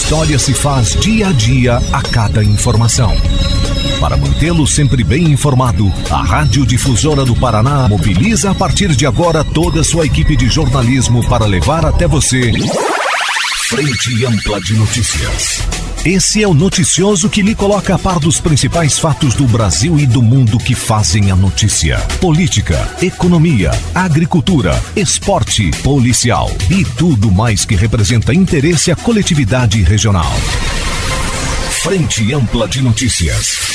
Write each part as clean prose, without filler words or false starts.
história se faz dia a dia a cada informação. Para mantê-lo sempre bem informado, a Rádio Difusora do Paraná mobiliza a partir de agora toda a sua equipe de jornalismo para levar até você Frente Ampla de Notícias. Esse é o noticioso que lhe coloca a par dos principais fatos do Brasil e do mundo que fazem a notícia. Política, economia, agricultura, esporte, policial e tudo mais que representa interesse à coletividade regional. Frente Ampla de Notícias.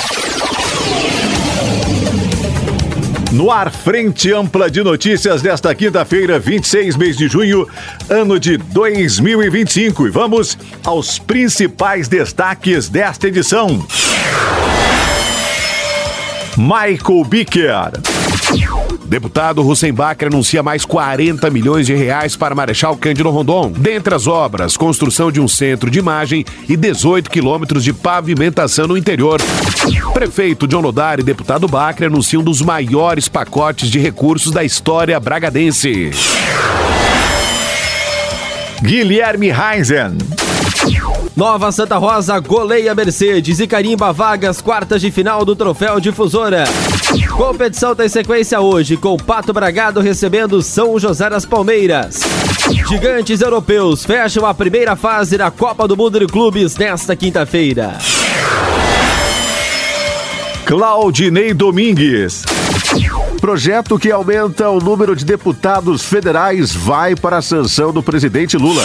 No ar, Frente Ampla de Notícias desta quinta-feira, 26 mês de junho, ano de 2025. E vamos aos principais destaques desta edição. Michael Bicker. Deputado Hussein Bacri anuncia mais 40 milhões de reais para Marechal Cândido Rondon. Dentre as obras, construção de um centro de imagem e 18 quilômetros de pavimentação no interior. Prefeito John Lodari e deputado Bacri anunciam um dos maiores pacotes de recursos da história bragadense. Guilherme Heinzen. Nova Santa Rosa goleia Mercedes e carimba vagas quartas de final do Troféu Difusora. Competição tem sequência hoje, com Pato Bragado recebendo São José das Palmeiras. Gigantes europeus fecham a primeira fase da Copa do Mundo de Clubes nesta quinta-feira. Claudinei Domingues. Projeto que aumenta o número de deputados federais vai para a sanção do presidente Lula.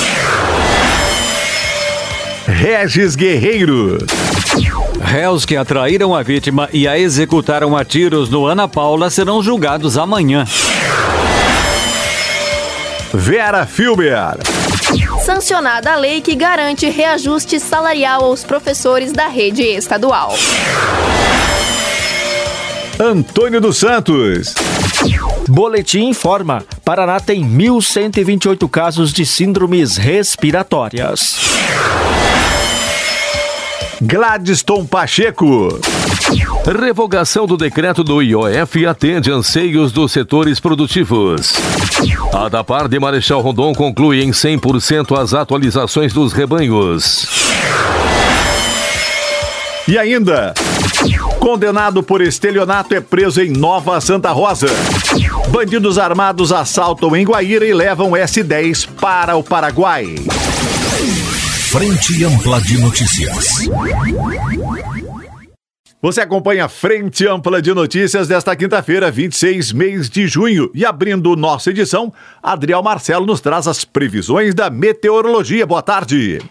Regis Guerreiro. Réus que atraíram a vítima e a executaram a tiros no Ana Paula serão julgados amanhã. Vera Filber. Sancionada a lei que garante reajuste salarial aos professores da rede estadual. Antônio dos Santos. Boletim informa: Paraná tem 1.128 casos de síndromes respiratórias. Gladstone Pacheco. Revogação do decreto do IOF atende anseios dos setores produtivos. A ADAPAR de Marechal Rondon conclui em 100% as atualizações dos rebanhos. E ainda, condenado por estelionato é preso em Nova Santa Rosa. Bandidos armados assaltam em Guaíra e levam S10 para o Paraguai. Frente Ampla de Notícias. Você acompanha a Frente Ampla de Notícias desta quinta-feira, 26 mês de junho. E abrindo nossa edição, Adriel Marcelo nos traz as previsões da meteorologia. Boa tarde.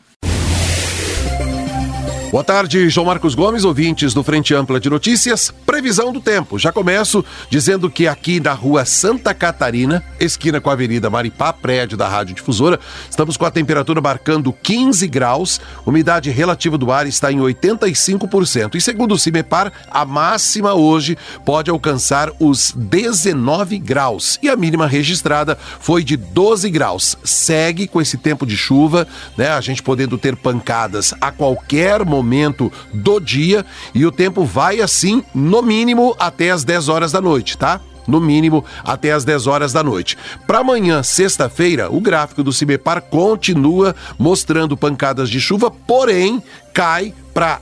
Boa tarde, João Marcos Gomes, ouvintes do Frente Ampla de Notícias. Previsão do tempo. Já começo dizendo que aqui na rua Santa Catarina, esquina com a Avenida Maripá, prédio da Rádio Difusora, estamos com a temperatura marcando 15 graus, umidade relativa do ar está em 85%. E segundo o CIMEPAR, a máxima hoje pode alcançar os 19 graus. E a mínima registrada foi de 12 graus. Segue com esse tempo de chuva, né? A gente podendo ter pancadas a qualquer momento do dia, e o tempo vai assim, no mínimo, até as 10 horas da noite, tá? No mínimo, até as 10 horas da noite. Para amanhã, sexta-feira, o gráfico do CIMEPAR continua mostrando pancadas de chuva, porém, cai para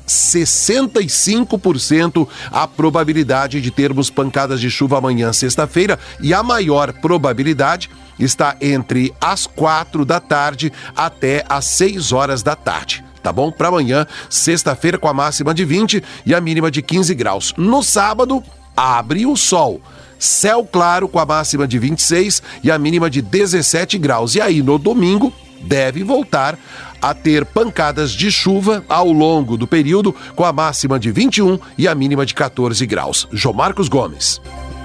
65% a probabilidade de termos pancadas de chuva amanhã, sexta-feira, e a maior probabilidade está entre as 4 da tarde até as 6 horas da tarde. Tá bom? Para amanhã, sexta-feira, com a máxima de 20 e a mínima de 15 graus. No sábado, abre o sol. Céu claro com a máxima de 26 e a mínima de 17 graus. E aí, no domingo, deve voltar a ter pancadas de chuva ao longo do período, com a máxima de 21 e a mínima de 14 graus. João Marcos Gomes.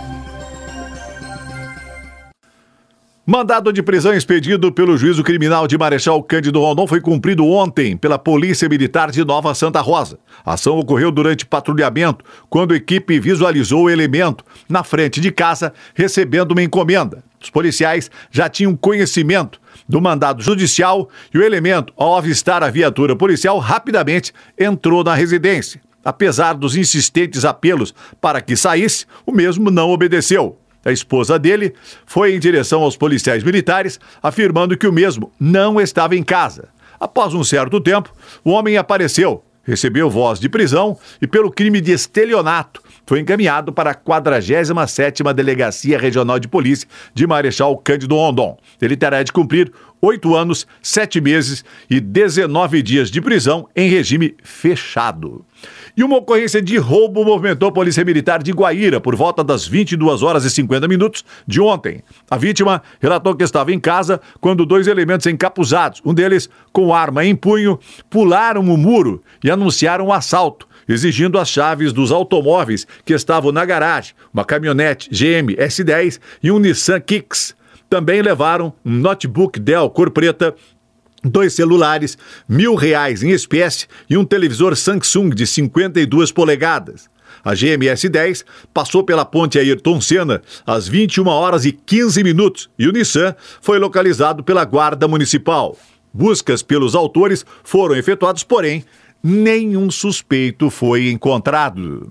Mandado de prisão expedido pelo Juízo Criminal de Marechal Cândido Rondon foi cumprido ontem pela Polícia Militar de Nova Santa Rosa. A ação ocorreu durante patrulhamento, quando a equipe visualizou o elemento na frente de casa recebendo uma encomenda. Os policiais já tinham conhecimento do mandado judicial e o elemento, ao avistar a viatura policial, rapidamente entrou na residência. Apesar dos insistentes apelos para que saísse, o mesmo não obedeceu. A esposa dele foi em direção aos policiais militares, afirmando que o mesmo não estava em casa. Após um certo tempo, o homem apareceu, recebeu voz de prisão e, pelo crime de estelionato, foi encaminhado para a 47ª Delegacia Regional de Polícia de Marechal Cândido Rondon. Ele terá de cumprir 8 anos, 7 meses e 19 dias de prisão em regime fechado. E uma ocorrência de roubo movimentou a Polícia Militar de Guaíra por volta das 22h50 de ontem. A vítima relatou que estava em casa quando 2 elementos encapuzados, um deles com arma em punho, pularam o muro e anunciaram um assalto, exigindo as chaves dos automóveis que estavam na garagem, uma caminhonete GM S10 e um Nissan Kicks. Também levaram um notebook Dell cor preta, 2 celulares, R$1.000 em espécie e um televisor Samsung de 52 polegadas. A GMS 10 passou pela ponte Ayrton Senna às 21h15 e o Nissan foi localizado pela Guarda Municipal. Buscas pelos autores foram efetuadas, porém, nenhum suspeito foi encontrado.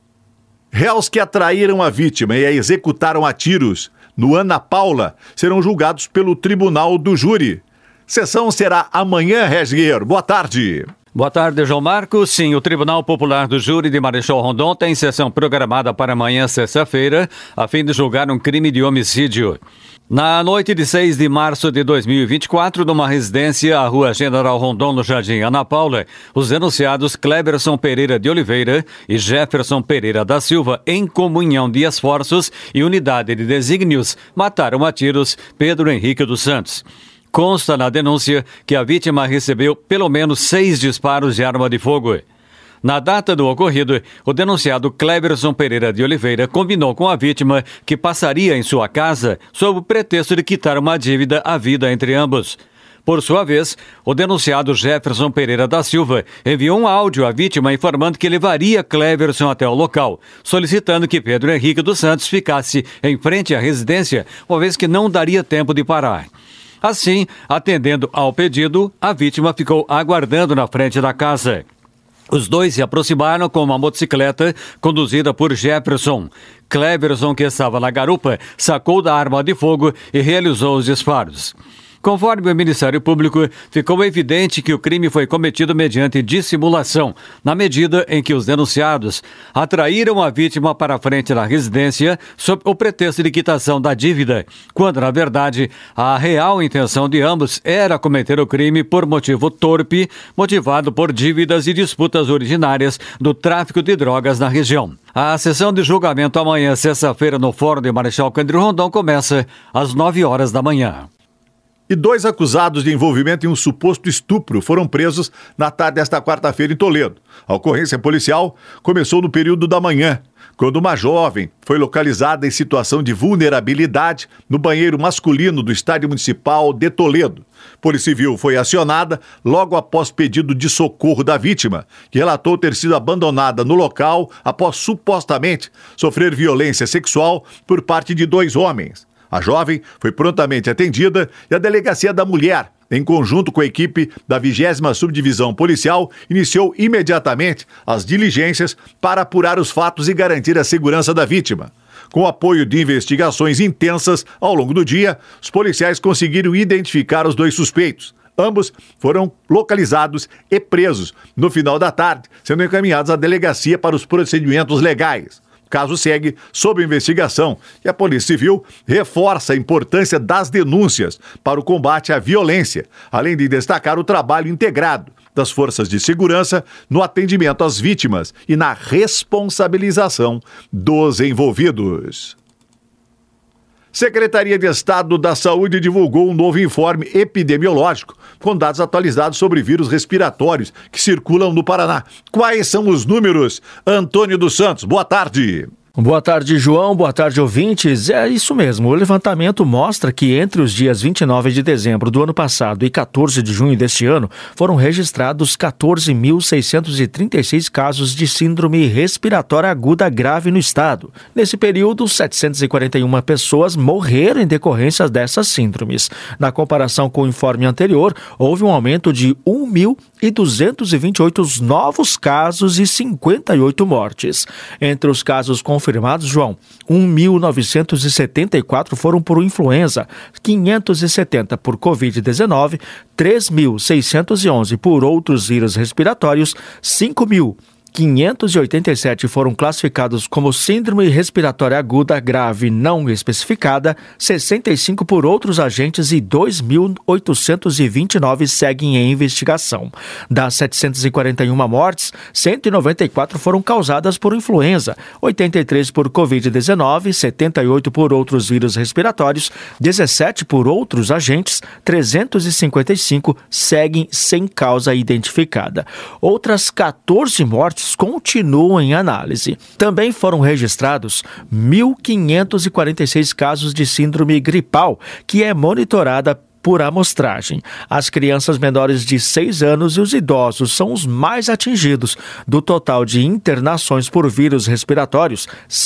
Réus que atraíram a vítima e a executaram a tiros no Ana Paula serão julgados pelo Tribunal do Júri. Sessão será amanhã, Regier. Boa tarde. Boa tarde, João Marcos. Sim, o Tribunal Popular do Júri de Marechal Rondon tem sessão programada para amanhã, sexta-feira, a fim de julgar um crime de homicídio. Na noite de 6 de março de 2024, numa residência à Rua General Rondon, no Jardim Ana Paula, os denunciados Cleberson Pereira de Oliveira e Jefferson Pereira da Silva, em comunhão de esforços e unidade de desígnios, mataram a tiros Pedro Henrique dos Santos. Consta na denúncia que a vítima recebeu pelo menos 6 disparos de arma de fogo. Na data do ocorrido, o denunciado Cleberson Pereira de Oliveira combinou com a vítima que passaria em sua casa sob o pretexto de quitar uma dívida à vida entre ambos. Por sua vez, o denunciado Jefferson Pereira da Silva enviou um áudio à vítima informando que levaria Cleberson até o local, solicitando que Pedro Henrique dos Santos ficasse em frente à residência, uma vez que não daria tempo de parar. Assim, atendendo ao pedido, a vítima ficou aguardando na frente da casa. Os dois se aproximaram com uma motocicleta conduzida por Jefferson. Cleberson, que estava na garupa, sacou da arma de fogo e realizou os disparos. Conforme o Ministério Público, ficou evidente que o crime foi cometido mediante dissimulação, na medida em que os denunciados atraíram a vítima para a frente da residência sob o pretexto de quitação da dívida, quando, na verdade, a real intenção de ambos era cometer o crime por motivo torpe, motivado por dívidas e disputas originárias do tráfico de drogas na região. A sessão de julgamento amanhã, sexta-feira, no Fórum de Marechal Cândido Rondon, começa às 9h da manhã. E 2 acusados de envolvimento em um suposto estupro foram presos na tarde desta quarta-feira em Toledo. A ocorrência policial começou no período da manhã, quando uma jovem foi localizada em situação de vulnerabilidade no banheiro masculino do Estádio Municipal de Toledo. Polícia Civil foi acionada logo após pedido de socorro da vítima, que relatou ter sido abandonada no local após supostamente sofrer violência sexual por parte de 2 homens. A jovem foi prontamente atendida e a Delegacia da Mulher, em conjunto com a equipe da 20ª Subdivisão Policial, iniciou imediatamente as diligências para apurar os fatos e garantir a segurança da vítima. Com o apoio de investigações intensas ao longo do dia, os policiais conseguiram identificar os 2 suspeitos. Ambos foram localizados e presos no final da tarde, sendo encaminhados à delegacia para os procedimentos legais. O caso segue sob investigação e a Polícia Civil reforça a importância das denúncias para o combate à violência, além de destacar o trabalho integrado das forças de segurança no atendimento às vítimas e na responsabilização dos envolvidos. Secretaria de Estado da Saúde divulgou um novo informe epidemiológico com dados atualizados sobre vírus respiratórios que circulam no Paraná. Quais são os números? Antônio dos Santos, boa tarde. Boa tarde, João. Boa tarde, ouvintes. É isso mesmo. O levantamento mostra que entre os dias 29 de dezembro do ano passado e 14 de junho deste ano, foram registrados 14.636 casos de síndrome respiratória aguda grave no estado. Nesse período, 741 pessoas morreram em decorrência dessas síndromes. Na comparação com o informe anterior, houve um aumento de 1.228 novos casos e 58 mortes. Entre os casos confirmados, confirmados, João, 1.974 foram por influenza, 570 por Covid-19, 3.611 por outros vírus respiratórios, 5.587 foram classificados como síndrome respiratória aguda grave não especificada, 65 por outros agentes e 2.829 seguem em investigação. Das 741 mortes, 194 foram causadas por influenza, 83 por Covid-19, 78 por outros vírus respiratórios, 17 por outros agentes, 355 seguem sem causa identificada. Outras 14 mortes continuam em análise. Também foram registrados 1.546 casos de síndrome gripal, que é monitorada por amostragem. As crianças menores de 6 anos e os idosos são os mais atingidos. Do total de internações por vírus respiratórios,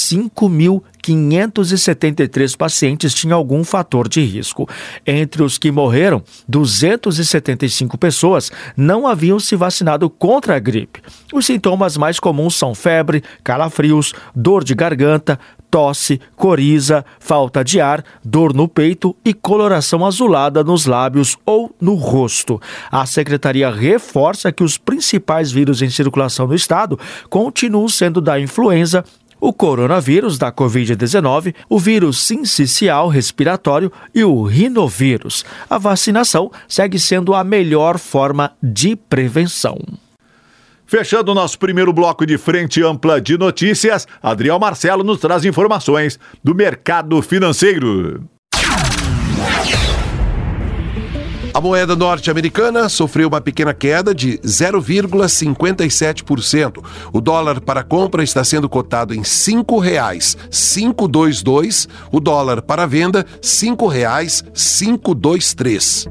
5.573 pacientes tinham algum fator de risco. Entre os que morreram, 275 pessoas não haviam se vacinado contra a gripe. Os sintomas mais comuns são febre, calafrios, dor de garganta, tosse, coriza, falta de ar, dor no peito e coloração azulada nos lábios ou no rosto. A Secretaria reforça que os principais vírus em circulação no estado continuam sendo da influenza, o coronavírus da Covid-19, o vírus sincicial respiratório e o rinovírus. A vacinação segue sendo a melhor forma de prevenção. Fechando o nosso primeiro bloco de frente ampla de notícias, Adriel Marcelo nos traz informações do mercado financeiro. A moeda norte-americana sofreu uma pequena queda de 0,57%. O dólar para compra está sendo cotado em R$ 5,522. O dólar para venda, R$ 5,523.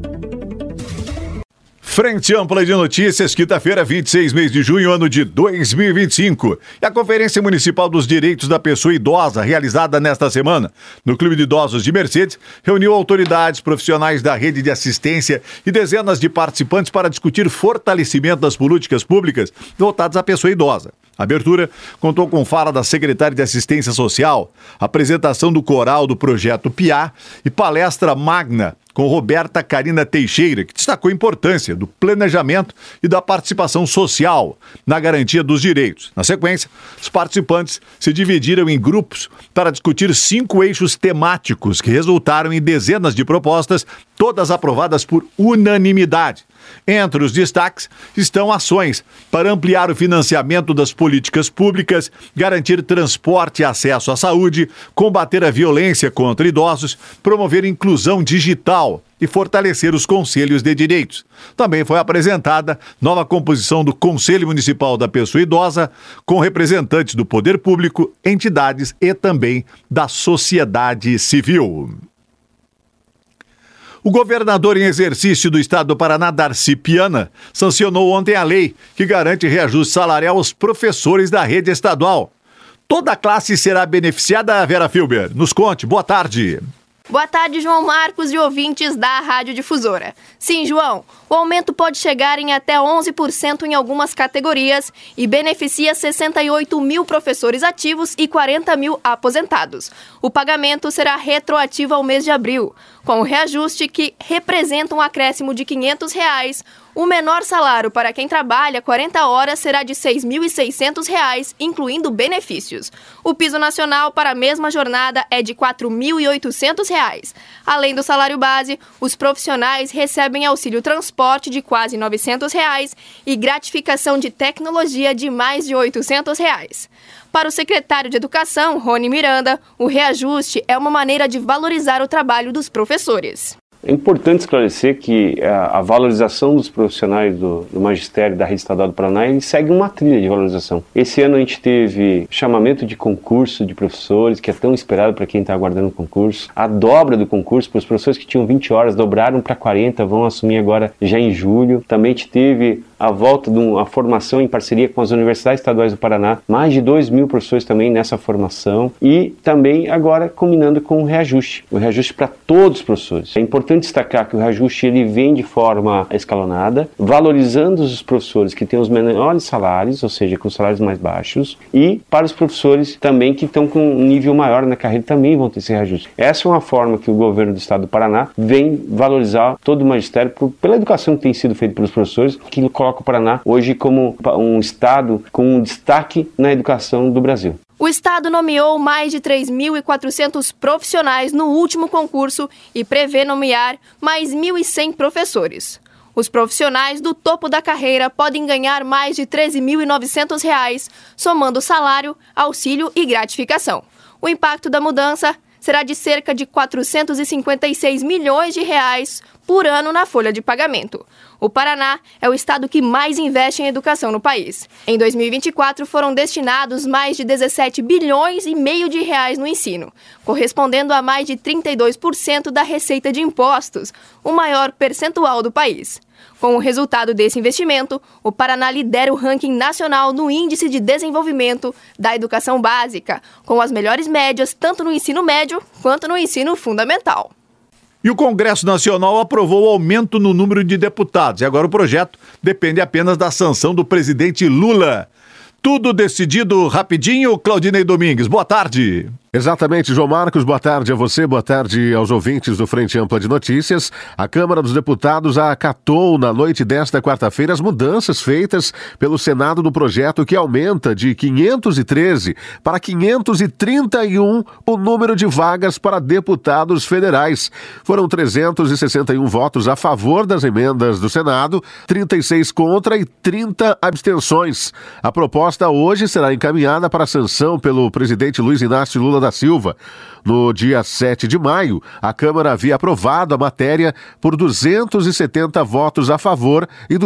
Frente ampla de notícias, quinta-feira, 26 mês de junho, ano de 2025. E a Conferência Municipal dos Direitos da Pessoa Idosa, realizada nesta semana no Clube de Idosos de Mercedes, reuniu autoridades profissionais da rede de assistência e dezenas de participantes para discutir fortalecimento das políticas públicas voltadas à pessoa idosa. A abertura contou com fala da secretária de Assistência Social, apresentação do coral do projeto PIA e palestra magna com Roberta Carina Teixeira, que destacou a importância do planejamento e da participação social na garantia dos direitos. Na sequência, os participantes se dividiram em grupos para discutir 5 eixos temáticos que resultaram em dezenas de propostas, todas aprovadas por unanimidade. Entre os destaques estão ações para ampliar o financiamento das políticas públicas, garantir transporte e acesso à saúde, combater a violência contra idosos, promover inclusão digital e fortalecer os conselhos de direitos. Também foi apresentada nova composição do Conselho Municipal da Pessoa Idosa, com representantes do poder público, entidades e também da sociedade civil. O governador em exercício do estado do Paraná, Darcy Piana, sancionou ontem a lei que garante reajuste salarial aos professores da rede estadual. Toda a classe será beneficiada, Vera Filber. Nos conte, boa tarde. Boa tarde, João Marcos e ouvintes da Rádio Difusora. Sim, João, o aumento pode chegar em até 11% em algumas categorias e beneficia 68 mil professores ativos e 40 mil aposentados. O pagamento será retroativo ao mês de abril, com o reajuste que representa um acréscimo de R$ 500. O menor salário para quem trabalha 40 horas será de R$ 6.600, incluindo benefícios. O piso nacional para a mesma jornada é de R$ 4.800. Além do salário base, os profissionais recebem auxílio transporte de quase R$ 900 e gratificação de tecnologia de mais de R$ 800. Para o secretário de Educação, Rony Miranda, o reajuste é uma maneira de valorizar o trabalho dos professores. É importante esclarecer que a valorização dos profissionais do magistério da Rede Estadual do Paraná, ele segue uma trilha de valorização. Esse ano a gente teve chamamento de concurso de professores, que é tão esperado para quem está aguardando o concurso. A dobra do concurso para os professores que tinham 20 horas, dobraram para 40, vão assumir agora já em julho. Também a gente teve a volta de uma formação em parceria com as universidades estaduais do Paraná, mais de 2.000 professores também nessa formação e também agora combinando com o reajuste para todos os professores. É importante destacar que o reajuste ele vem de forma escalonada, valorizando os professores que têm os menores salários, ou seja, com salários mais baixos, e para os professores também que estão com um nível maior na carreira também vão ter esse reajuste. Essa é uma forma que o governo do estado do Paraná vem valorizar todo o magistério pela educação que tem sido feita pelos professores, que coloca o Paraná hoje como um estado com um destaque na educação do Brasil. O estado nomeou mais de 3.400 profissionais no último concurso e prevê nomear mais 1.100 professores. Os profissionais do topo da carreira podem ganhar mais de R$ 13.900, somando salário, auxílio e gratificação. O impacto da mudança será de cerca de R$ 456 milhões de reais por ano na folha de pagamento. O Paraná é o estado que mais investe em educação no país. Em 2024, foram destinados mais de 17 bilhões e meio de reais no ensino, correspondendo a mais de 32% da receita de impostos, o maior percentual do país. Com o resultado desse investimento, o Paraná lidera o ranking nacional no Índice de Desenvolvimento da Educação Básica, com as melhores médias tanto no ensino médio quanto no ensino fundamental. E o Congresso Nacional aprovou o aumento no número de deputados. E agora o projeto depende apenas da sanção do presidente Lula. Tudo decidido rapidinho, Claudinei Domingues. Boa tarde. Exatamente, João Marcos, boa tarde a você, boa tarde aos ouvintes do Frente Ampla de Notícias. A Câmara dos Deputados acatou na noite desta quarta-feira as mudanças feitas pelo Senado no projeto que aumenta de 513 para 531 o número de vagas para deputados federais. Foram 361 votos a favor das emendas do Senado, 36 contra e 30 abstenções. A proposta hoje será encaminhada para sanção pelo presidente Luiz Inácio Lula da Silva. No dia 7 de maio, a Câmara havia aprovado a matéria por 270 votos a favor e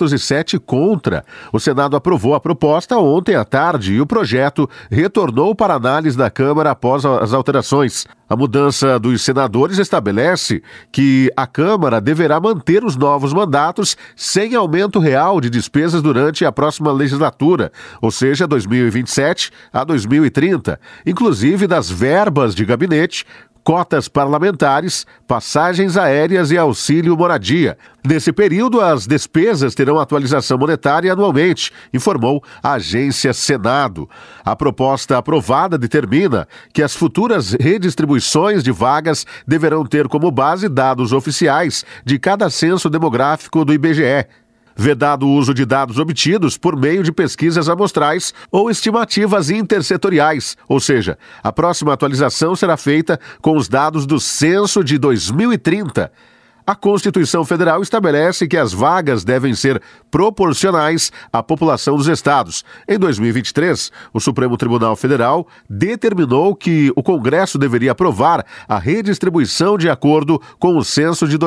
207 contra. O Senado aprovou a proposta ontem à tarde e o projeto retornou para análise da Câmara após as alterações. A mudança dos senadores estabelece que a Câmara deverá manter os novos mandatos sem aumento real de despesas durante a próxima legislatura, ou seja, 2027 a 2030, inclusive das verbas de gabinete, cotas parlamentares, passagens aéreas e auxílio moradia. Nesse período, as despesas terão atualização monetária anualmente, informou a agência Senado. A proposta aprovada determina que as futuras redistribuições de vagas deverão ter como base dados oficiais de cada censo demográfico do IBGE. Vedado o uso de dados obtidos por meio de pesquisas amostrais ou estimativas intersetoriais, ou seja, a próxima atualização será feita com os dados do censo de 2030. A Constituição Federal estabelece que as vagas devem ser proporcionais à população dos estados. Em 2023, o Supremo Tribunal Federal determinou que o Congresso deveria aprovar a redistribuição de acordo com o censo de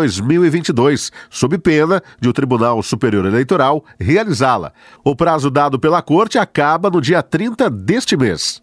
2022, sob pena de o Tribunal Superior Eleitoral realizá-la. O prazo dado pela Corte acaba no dia 30 deste mês.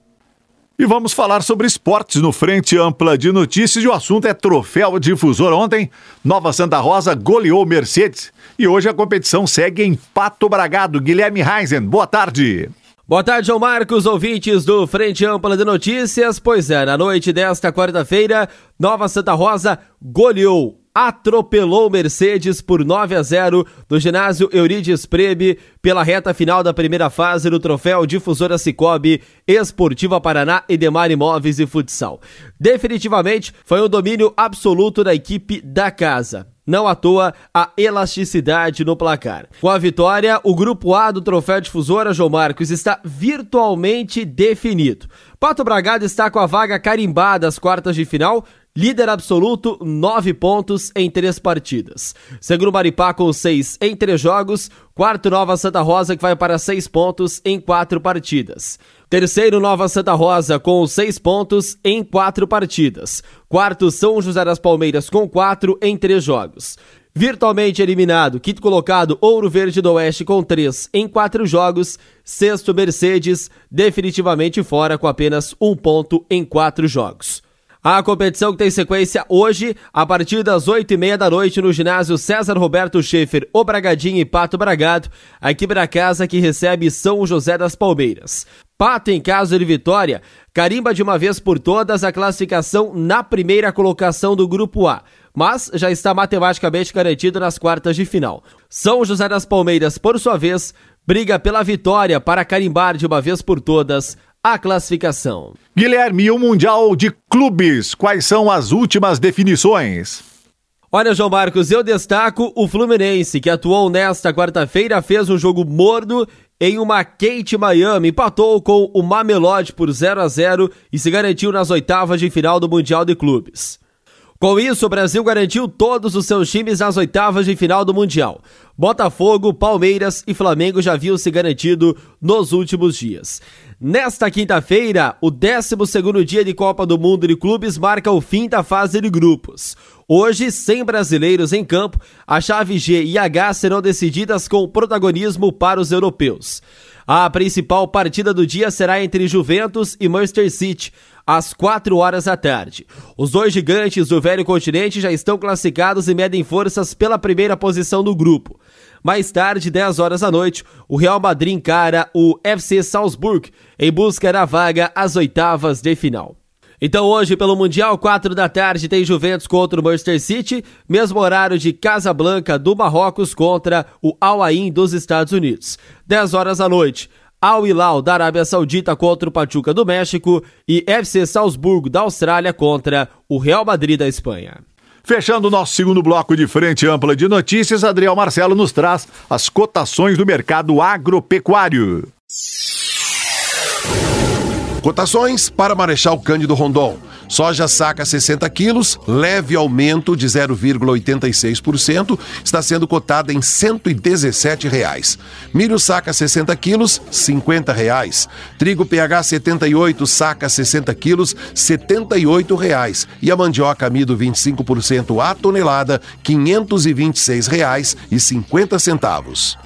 E vamos falar sobre esportes no Frente Ampla de Notícias. E o assunto é Troféu Difusor. Ontem, Nova Santa Rosa goleou Mercedes. E hoje a competição segue em Pato Bragado. Guilherme Reisen, boa tarde. Boa tarde, João Marcos, ouvintes do Frente Ampla de Notícias. Pois é, na noite desta quarta-feira, Nova Santa Rosa goleou, atropelou Mercedes por 9-0 no ginásio Euridice Prebe pela reta final da primeira fase do Troféu Difusora Cicobi, Esportiva Paraná, Edemar Imóveis e Futsal. Definitivamente foi um domínio absoluto da equipe da casa. Não à toa a elasticidade no placar. Com a vitória, o grupo A do Troféu Difusora, João Marcos, está virtualmente definido. Pato Bragado está com a vaga carimbada às quartas de final, líder absoluto, 9 pontos em 3 partidas. Segundo Maripá com 6 em 3 jogos, quarto Nova Santa Rosa que vai para 6 pontos em 4 partidas. Terceiro Nova Santa Rosa com 6 pontos em 4 partidas. Quarto São José das Palmeiras com 4 em 3 jogos. Virtualmente eliminado, quinto colocado Ouro Verde do Oeste com 3 em 4 jogos. Sexto Mercedes, definitivamente fora com apenas 1 ponto em 4 jogos. A competição que tem sequência hoje, a partir das 8h30 da noite, no ginásio César Roberto Schaefer, O Bragadinho e Pato Bragado, a equipe da casa que recebe São José das Palmeiras. Pato, em caso de vitória, carimba de uma vez por todas a classificação na primeira colocação do Grupo A, mas já está matematicamente garantido nas quartas de final. São José das Palmeiras, por sua vez, briga pela vitória para carimbar de uma vez por todas a classificação. Guilherme, o Mundial de Clubes, quais são as últimas definições? Olha, João Marcos, eu destaco o Fluminense, que atuou nesta quarta-feira, fez um jogo morno em uma Kate Miami, empatou com o Mamelodi por 0-0 e se garantiu nas oitavas de final do Mundial de Clubes. Com isso, o Brasil garantiu todos os seus times nas oitavas de final do Mundial. Botafogo, Palmeiras e Flamengo já haviam se garantido nos últimos dias. Nesta quinta-feira, o 12º dia de Copa do Mundo de Clubes marca o fim da fase de grupos. Hoje, sem brasileiros em campo, a chave G e H serão decididas com protagonismo para os europeus. A principal partida do dia será entre Juventus e Manchester City, às 4h da tarde. Os dois gigantes do velho continente já estão classificados e medem forças pela primeira posição do grupo. Mais tarde, 10h da noite, o Real Madrid encara o FC Salzburg em busca da vaga às oitavas de final. Então hoje, pelo Mundial, 4 da tarde, tem Juventus contra o Manchester City, mesmo horário de Casablanca do Marrocos contra o Al Ain dos Estados Unidos. 10h da noite, Al Hilal da Arábia Saudita contra o Pachuca do México e FC Salzburgo da Austrália contra o Real Madrid da Espanha. Fechando o nosso segundo bloco de Frente Ampla de Notícias, Adriel Marcelo nos traz as cotações do mercado agropecuário. Cotações para Marechal Cândido Rondon. Soja saca 60 quilos, leve aumento de 0,86%, está sendo cotada em R$ 117,00. Milho saca 60 quilos, R$ 50,00. Trigo PH 78, saca 60 quilos, R$ 78,00. E a mandioca amido 25% a tonelada, R$ 526,50.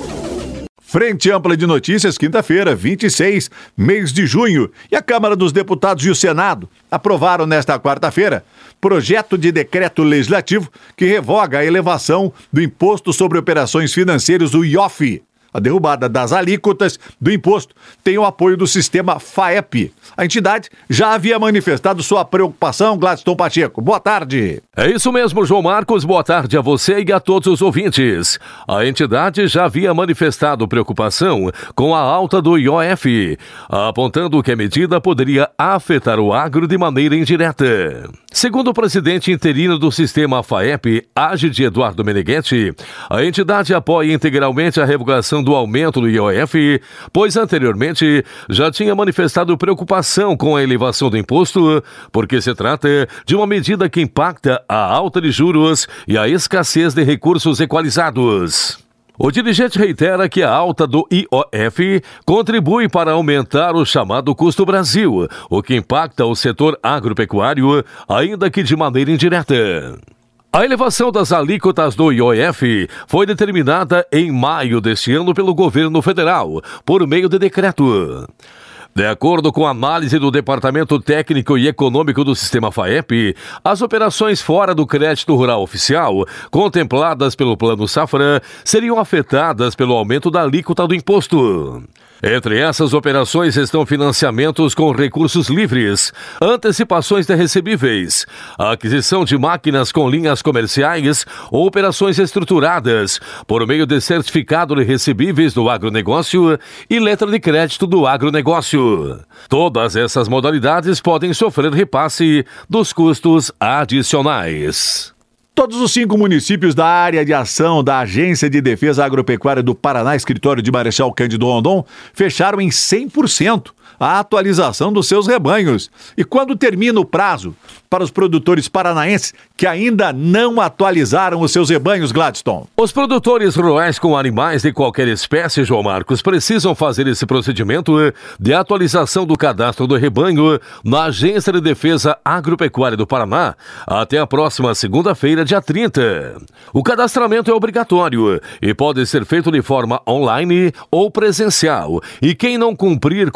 Frente Ampla de Notícias, quinta-feira, 26, mês de junho. E a Câmara dos Deputados e o Senado aprovaram nesta quarta-feira projeto de decreto legislativo que revoga a elevação do Imposto sobre Operações Financeiras, do IOF. A derrubada das alíquotas do imposto tem o apoio do sistema FAEP. A entidade já havia manifestado sua preocupação, Gladstone Pacheco. Boa tarde. É isso mesmo, João Marcos. Boa tarde a você e a todos os ouvintes. A entidade já havia manifestado preocupação com a alta do IOF, apontando que a medida poderia afetar o agro de maneira indireta. Segundo o presidente interino do sistema FAEP, Agide Eduardo Meneghetti, a entidade apoia integralmente a revogação do aumento do IOF, pois anteriormente já tinha manifestado preocupação com a elevação do imposto, porque se trata de uma medida que impacta a alta de juros e a escassez de recursos equalizados. O dirigente reitera que a alta do IOF contribui para aumentar o chamado custo Brasil, o que impacta o setor agropecuário, ainda que de maneira indireta. A elevação das alíquotas do IOF foi determinada em maio deste ano pelo governo federal, por meio de decreto. De acordo com a análise do Departamento Técnico e Econômico do Sistema FAEP, as operações fora do crédito rural oficial, contempladas pelo Plano Safra, seriam afetadas pelo aumento da alíquota do imposto. Entre essas operações estão financiamentos com recursos livres, antecipações de recebíveis, aquisição de máquinas com linhas comerciais ou operações estruturadas por meio de certificado de recebíveis do agronegócio e letra de crédito do agronegócio. Todas essas modalidades podem sofrer repasse dos custos adicionais. Todos os 5 municípios da área de ação da Agência de Defesa Agropecuária do Paraná, escritório de Marechal Cândido Rondon, fecharam em 100% a atualização dos seus rebanhos. E quando termina o prazo para os produtores paranaenses que ainda não atualizaram os seus rebanhos, Gladstone? Os produtores rurais com animais de qualquer espécie, João Marcos, precisam fazer esse procedimento de atualização do cadastro do rebanho na Agência de Defesa Agropecuária do Paraná até a próxima segunda-feira, dia 30. O cadastramento é obrigatório e pode ser feito de forma online ou presencial. E quem não cumprir com o trâmite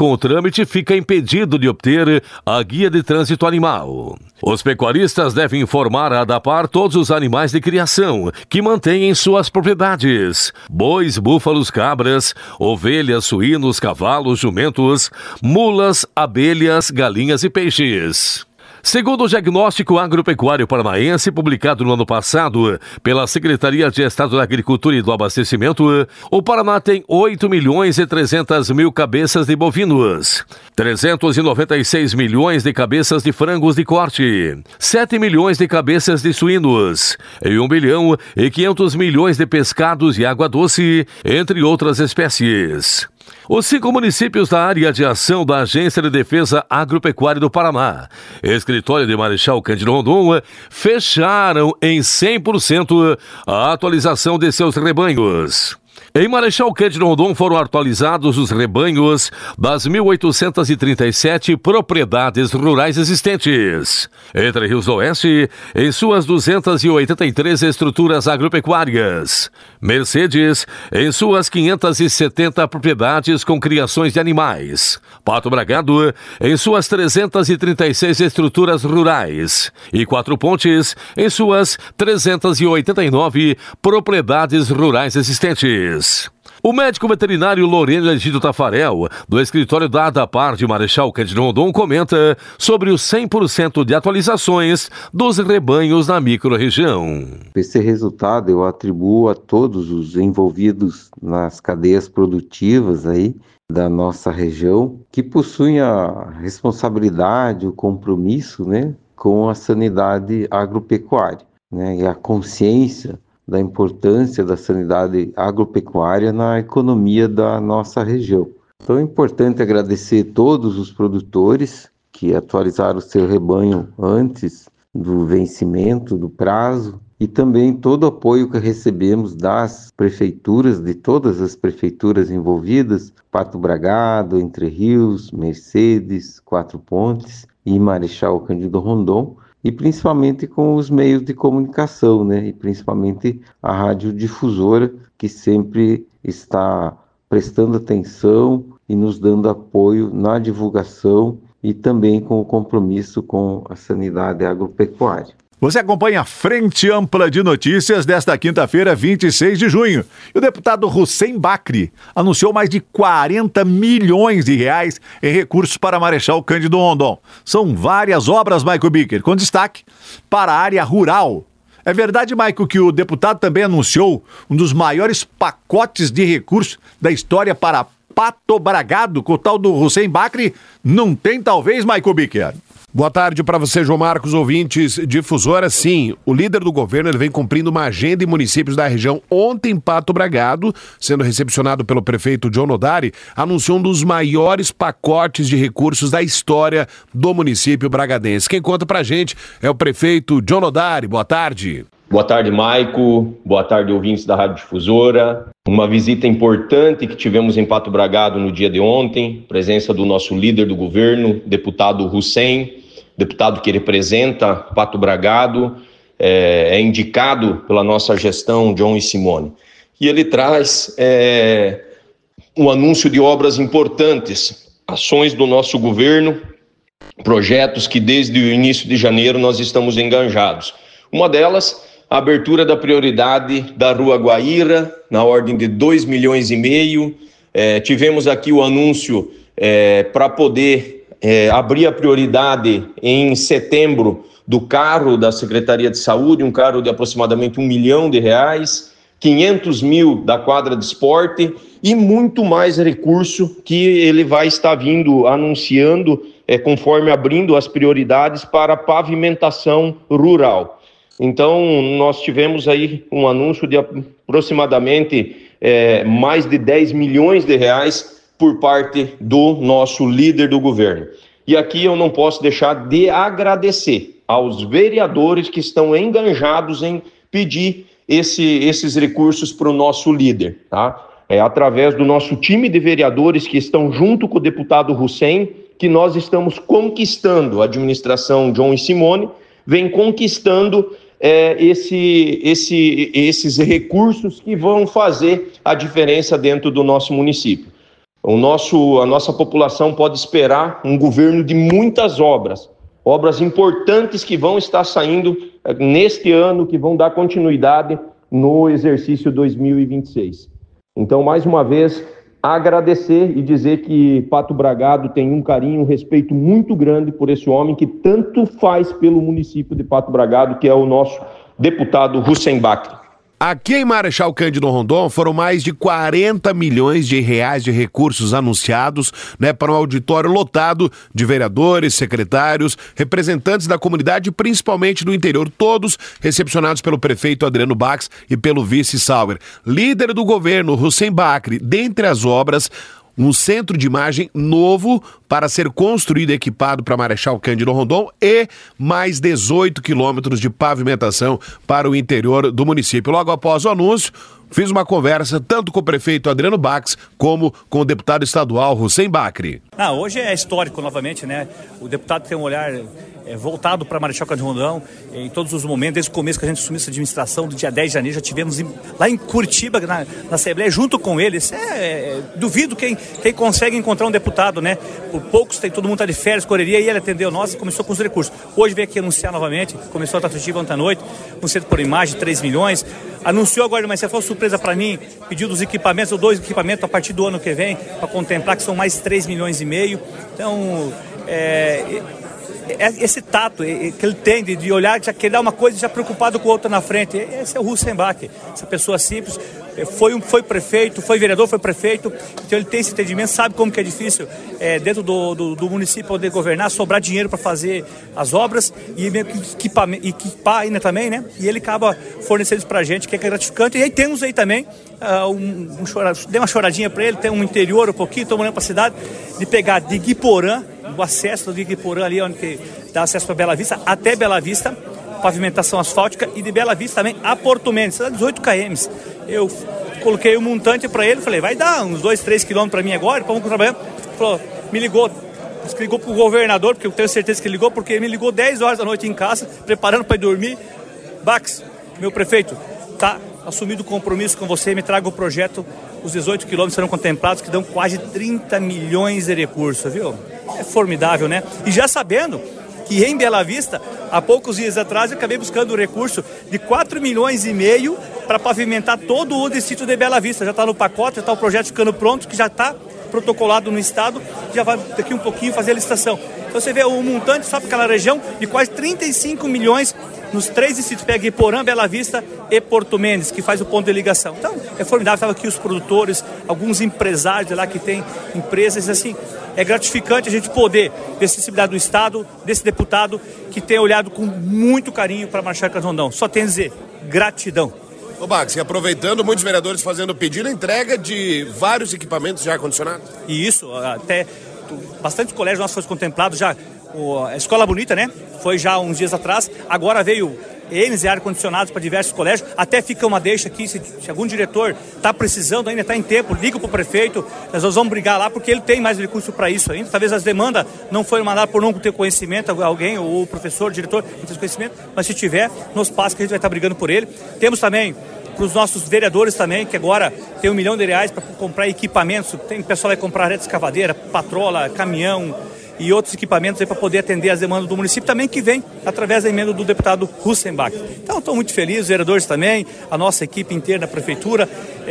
trâmite, fica impedido de obter a guia de trânsito animal. Os pecuaristas devem informar à ADAPAR todos os animais de criação que mantêm em suas propriedades: bois, búfalos, cabras, ovelhas, suínos, cavalos, jumentos, mulas, abelhas, galinhas e peixes. Segundo o diagnóstico agropecuário paranaense, publicado no ano passado pela Secretaria de Estado da Agricultura e do Abastecimento, o Paraná tem 8.300.000 cabeças de bovinos, 396 milhões de cabeças de frangos de corte, 7 milhões de cabeças de suínos e 1.500 milhões de pescados de água doce, entre outras espécies. Os 5 municípios da área de ação da Agência de Defesa Agropecuária do Paraná, escritório de Marechal Cândido Rondon, fecharam em 100% a atualização de seus rebanhos. Em Marechal Cândido Rondon foram atualizados os rebanhos das 1.837 propriedades rurais existentes. Entre Rios do Oeste, em suas 283 estruturas agropecuárias. Mercedes, em suas 570 propriedades com criações de animais. Pato Bragado, em suas 336 estruturas rurais. E Quatro Pontes, em suas 389 propriedades rurais existentes. O médico veterinário Loreno Egidio Tafarel, do escritório da ADAPAR de Marechal Cândido Rondon, comenta sobre os 100% de atualizações dos rebanhos na microrregião. Esse resultado eu atribuo a todos os envolvidos nas cadeias produtivas aí da nossa região, que possuem a responsabilidade, o compromisso, com a sanidade agropecuária, e a consciência da importância da sanidade agropecuária na economia da nossa região. Então é importante agradecer todos os produtores que atualizaram o seu rebanho antes do vencimento do prazo e também todo o apoio que recebemos das prefeituras, de todas as prefeituras envolvidas, Pato Bragado, Entre Rios, Mercedes, Quatro Pontes e Marechal Cândido Rondon, e principalmente com os meios de comunicação, e principalmente a radiodifusora, que sempre está prestando atenção e nos dando apoio na divulgação e também com o compromisso com a sanidade agropecuária. Você acompanha a Frente Ampla de Notícias desta quinta-feira, 26 de junho. E o deputado Hussein Bakri anunciou mais de 40 milhões de reais em recursos para Marechal Cândido Rondon. São várias obras, Maico Bicker, com destaque para a área rural. É verdade, Maico, que o deputado também anunciou um dos maiores pacotes de recursos da história para Pato Bragado, com o tal do Hussein Bakri? Não tem talvez, Maico Bicker? Boa tarde para você, João Marcos, ouvintes difusora. Sim, o líder do governo ele vem cumprindo uma agenda em municípios da região. Ontem, Pato Bragado, sendo recepcionado pelo prefeito John Nodari, anunciou um dos maiores pacotes de recursos da história do município bragadense. Quem conta pra gente é o prefeito John Nodari. Boa tarde. Boa tarde, Maico. Boa tarde, ouvintes da Rádio Difusora. Uma visita importante que tivemos em Pato Bragado no dia de ontem, presença do nosso líder do governo, deputado Hussein, deputado que representa Pato Bragado, é indicado pela nossa gestão, John e Simone. E ele traz um anúncio de obras importantes, ações do nosso governo, projetos que desde o início de janeiro nós estamos enganjados. Uma delas, a abertura da prioridade da Rua Guaíra, na ordem de 2,5 milhões. Tivemos aqui o anúncio para poder abrir a prioridade em setembro do carro da Secretaria de Saúde, um carro de aproximadamente R$1 milhão, 500 mil da quadra de esporte e muito mais recurso que ele vai estar vindo anunciando conforme abrindo as prioridades para a pavimentação rural. Então, nós tivemos aí um anúncio de aproximadamente mais de R$10 milhões por parte do nosso líder do governo. E aqui eu não posso deixar de agradecer aos vereadores que estão enganjados em pedir esses recursos para o nosso líder, tá? É através do nosso time de vereadores que estão junto com o deputado Hussein que nós estamos conquistando, a administração John e Simone vem conquistando esses recursos que vão fazer a diferença dentro do nosso município. a nossa população pode esperar um governo de muitas obras importantes que vão estar saindo neste ano, que vão dar continuidade no exercício 2026. Então, mais uma vez, agradecer e dizer que Pato Bragado tem um carinho, um respeito muito grande por esse homem que tanto faz pelo município de Pato Bragado, que é o nosso deputado Hussein Bakri. Aqui em Marechal Cândido Rondon foram mais de 40 milhões de reais de recursos anunciados, para um auditório lotado de vereadores, secretários, representantes da comunidade, principalmente do interior, todos recepcionados pelo prefeito Adriano Bax e pelo vice Sauer. Líder do governo, Hussein Bakri, dentre as obras, um centro de imagem novo para ser construído e equipado para Marechal Cândido Rondon e mais 18 quilômetros de pavimentação para o interior do município. Logo após o anúncio, fiz uma conversa tanto com o prefeito Adriano Bax como com o deputado estadual Hussein Bakri. Hoje é histórico novamente, O deputado tem um olhar voltado para Marechal Cândido Rondon em todos os momentos, desde o começo que a gente assumiu essa administração, do dia 10 de janeiro, já tivemos lá em Curitiba, na Assembleia, junto com eles. Duvido quem consegue encontrar um deputado, Por poucos, todo mundo está de férias, correria, e ele atendeu nós e começou com os recursos. Hoje veio aqui anunciar novamente, começou a tratativa ontem à noite, um centro por imagem, 3 milhões. Anunciou agora, mas foi uma surpresa para mim, pediu dos equipamentos, ou 2 equipamentos a partir do ano que vem, para contemplar que são mais 3 milhões e meio. Então, esse tato que ele tem de olhar, já querer dar uma coisa e já preocupado com o outro na frente. Esse é o Hussein Bakri, essa pessoa simples. Foi prefeito, foi vereador, foi prefeito, então ele tem esse entendimento, sabe como que é difícil dentro do município poder governar, sobrar dinheiro para fazer as obras e equipar ainda também, E ele acaba fornecendo isso pra gente, que é gratificante. E aí temos aí também, dei uma choradinha para ele, tem um interior um pouquinho, estamos olhando para a cidade, de pegar de Guiporã, o acesso de Guiporã ali, onde que dá acesso para Bela Vista, até Bela Vista, pavimentação asfáltica, e de Bela Vista também a Porto Mendes, 18 km. Eu coloquei um montante para ele, falei, vai dar uns 2-3 quilômetros para mim agora, vamos trabalhar. Falou, me ligou pro governador, porque eu tenho certeza que ele ligou, porque me ligou 10 horas da noite em casa, preparando para ir dormir. Bax, meu prefeito, tá assumido o compromisso com você, me traga o projeto, os 18 quilômetros serão contemplados, que dão quase 30 milhões de recursos, viu? É formidável, E já sabendo que em Bela Vista, há poucos dias atrás, eu acabei buscando um recurso de 4 milhões e meio para pavimentar todo o distrito de Bela Vista. Já está no pacote, já está o projeto ficando pronto, que já está protocolado no estado, já vai daqui um pouquinho fazer a licitação. Então você vê o montante só para aquela região de quase 35 milhões nos 3 distritos, pega Iporã, Bela Vista e Porto Mendes, que faz o ponto de ligação. Então, é formidável, estavam aqui os produtores, alguns empresários de lá que têm empresas, assim, é gratificante a gente poder ver a sensibilidade do Estado, desse deputado que tem olhado com muito carinho para Marechal Cândido Rondon. Só tem a dizer, gratidão. Ô Bax, e aproveitando, muitos vereadores fazendo pedido, entrega de vários equipamentos já ar-condicionados. E isso, até bastante colégios nossos foram contemplados já. A Escola Bonita, foi já uns dias atrás, agora veio eles e ar-condicionados para diversos colégios, até fica uma deixa aqui, se algum diretor está precisando ainda, está em tempo, liga para o prefeito, nós vamos brigar lá, porque ele tem mais recurso para isso ainda, talvez as demandas não foram mandadas por não ter conhecimento, alguém, ou o professor, o diretor, não tem conhecimento, mas se tiver, nos passa que a gente vai estar brigando por ele. Temos também para os nossos vereadores também, que agora tem R$1 milhão para comprar equipamentos, tem pessoal que vai comprar reta escavadeira, patrola, caminhão, e outros equipamentos para poder atender as demandas do município também, que vem através da emenda do deputado Hussein Bakri. Então, estou muito feliz, os vereadores também, a nossa equipe inteira da prefeitura,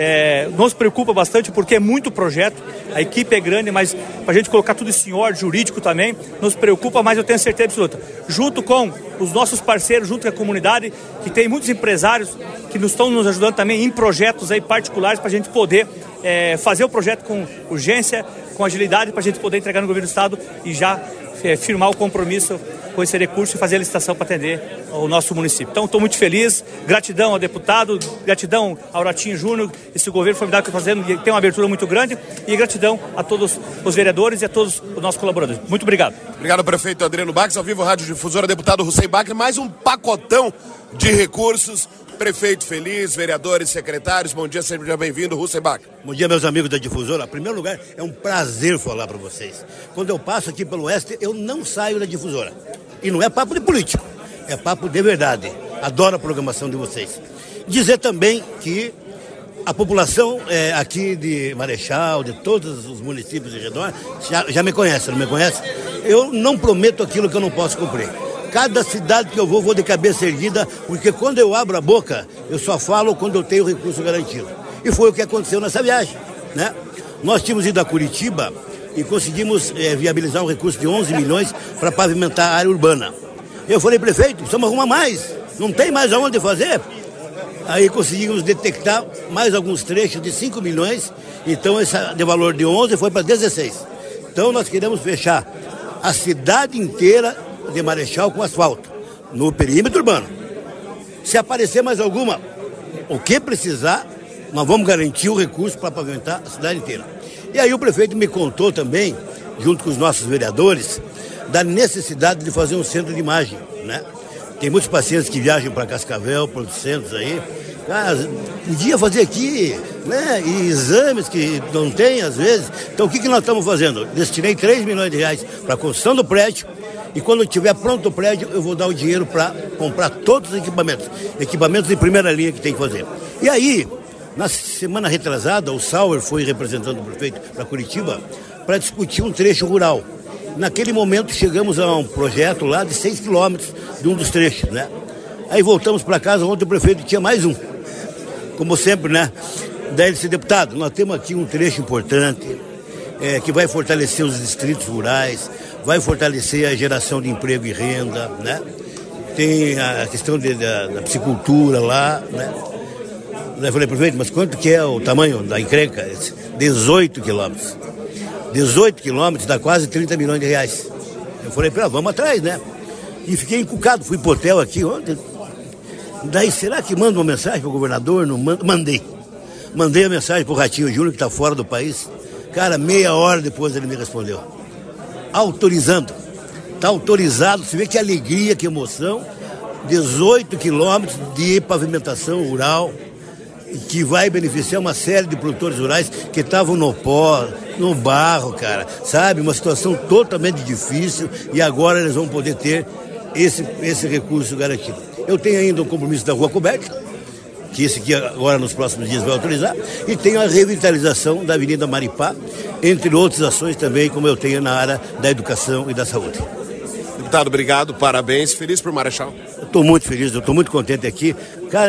nos preocupa bastante porque é muito projeto, a equipe é grande, mas para a gente colocar tudo isso em ordem, jurídico também, nos preocupa, mas eu tenho certeza absoluta. Junto com os nossos parceiros, junto com a comunidade, que tem muitos empresários que estão nos ajudando também em projetos aí particulares para a gente poder fazer o projeto com urgência, com agilidade, para a gente poder entregar no governo do estado e já firmar o compromisso com esse recurso e fazer a licitação para atender o nosso município. Então, estou muito feliz, gratidão ao deputado, gratidão ao Ratinho Júnior, esse governo formidável que está fazendo, e tem uma abertura muito grande, e gratidão a todos os vereadores e a todos os nossos colaboradores. Muito obrigado. Obrigado, prefeito Adriano Bax, ao vivo, Rádio Difusora, deputado Hussein Bakri, mais um pacotão de recursos. Prefeito feliz, vereadores, secretários, bom dia, seja bem-vindo, Hussein Bakri. Bom dia, meus amigos da Difusora. Em primeiro lugar, é um prazer falar para vocês. Quando eu passo aqui pelo Oeste, eu não saio da Difusora. E não é papo de político, é papo de verdade. Adoro a programação de vocês. Dizer também que A população aqui de Marechal, de todos os municípios de redor, já me conhece, não me conhece? Eu não prometo aquilo que eu não posso cumprir. Cada cidade que eu vou de cabeça erguida, porque quando eu abro a boca, eu só falo quando eu tenho recurso garantido. E foi o que aconteceu nessa viagem, né? Nós tínhamos ido a Curitiba e conseguimos viabilizar um recurso de 11 milhões para pavimentar a área urbana. Eu falei, prefeito, precisamos arrumar mais, não tem mais aonde fazer? Aí conseguimos detectar mais alguns trechos de 5 milhões, então esse de valor de 11 foi para 16. Então nós queremos fechar a cidade inteira de Marechal com asfalto, no perímetro urbano. Se aparecer mais alguma, o que precisar, nós vamos garantir o recurso para pavimentar a cidade inteira. E aí o prefeito me contou também, junto com os nossos vereadores, da necessidade de fazer um centro de imagem, né? Tem muitos pacientes que viajam para Cascavel, para os centros aí. Cara, podia fazer aqui, né? E exames que não tem às vezes. Então o que nós estamos fazendo? Destinei 3 milhões de reais para a construção do prédio. E quando estiver pronto o prédio, eu vou dar o dinheiro para comprar todos os equipamentos. Equipamentos de primeira linha que tem que fazer. E aí, na semana retrasada, o Sauer foi representando o prefeito para Curitiba para discutir um trecho rural. Naquele momento chegamos a um projeto lá de 6 quilômetros de um dos trechos, né? Aí voltamos para casa, ontem o prefeito tinha mais um, como sempre, né? Daí ele disse, deputado, nós temos aqui um trecho importante, que vai fortalecer os distritos rurais, vai fortalecer a geração de emprego e renda, né? Tem a questão da piscicultura lá, né? Daí eu falei, prefeito, mas quanto que é o tamanho da encrenca? 18 quilômetros. 18 quilômetros dá quase 30 milhões de reais. Eu falei, vamos atrás, né? E fiquei encucado, fui pro hotel aqui ontem. Daí, será que manda uma mensagem pro governador? Não manda? Mandei a mensagem pro Ratinho Júnior, que tá fora do país. Cara, meia hora depois ele me respondeu. Autorizando. Tá autorizado, você vê que alegria, que emoção. 18 quilômetros de pavimentação rural, que vai beneficiar uma série de produtores rurais que estavam no pó, no barro, cara, sabe? Uma situação totalmente difícil e agora eles vão poder ter esse recurso garantido. Eu tenho ainda um compromisso da Rua Coberta, que esse aqui agora nos próximos dias vai autorizar, e tenho a revitalização da Avenida Maripá, entre outras ações também, como eu tenho na área da educação e da saúde. Deputado, obrigado, parabéns, feliz por Marechal. Eu estou muito feliz, eu estou muito contente aqui. Cara,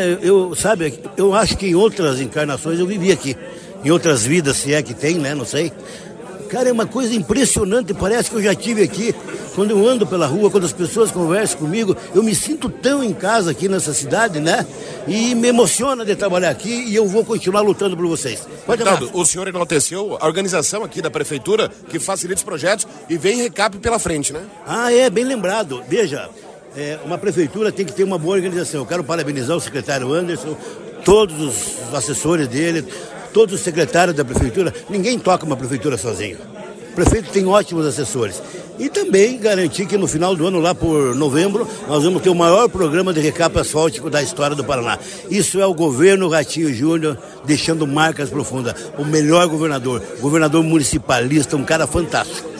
eu acho que em outras encarnações eu vivi aqui. Em outras vidas, se é que tem, né? Não sei. Cara, é uma coisa impressionante, parece que eu já estive aqui. Quando eu ando pela rua, quando as pessoas conversam comigo, eu me sinto tão em casa aqui nessa cidade, né? E me emociona de trabalhar aqui e eu vou continuar lutando por vocês. Deputado, o senhor enalteceu a organização aqui da prefeitura que facilita os projetos e vem recap pela frente, né? Ah, bem lembrado. Veja, uma prefeitura tem que ter uma boa organização. Eu quero parabenizar o secretário Anderson, todos os assessores dele, todos os secretários da prefeitura. Ninguém toca uma prefeitura sozinho. O prefeito tem ótimos assessores. E também garantir que no final do ano, lá por novembro, nós vamos ter o maior programa de recap asfáltico da história do Paraná. Isso é o governo Ratinho Júnior deixando marcas profundas. O melhor governador municipalista, um cara fantástico.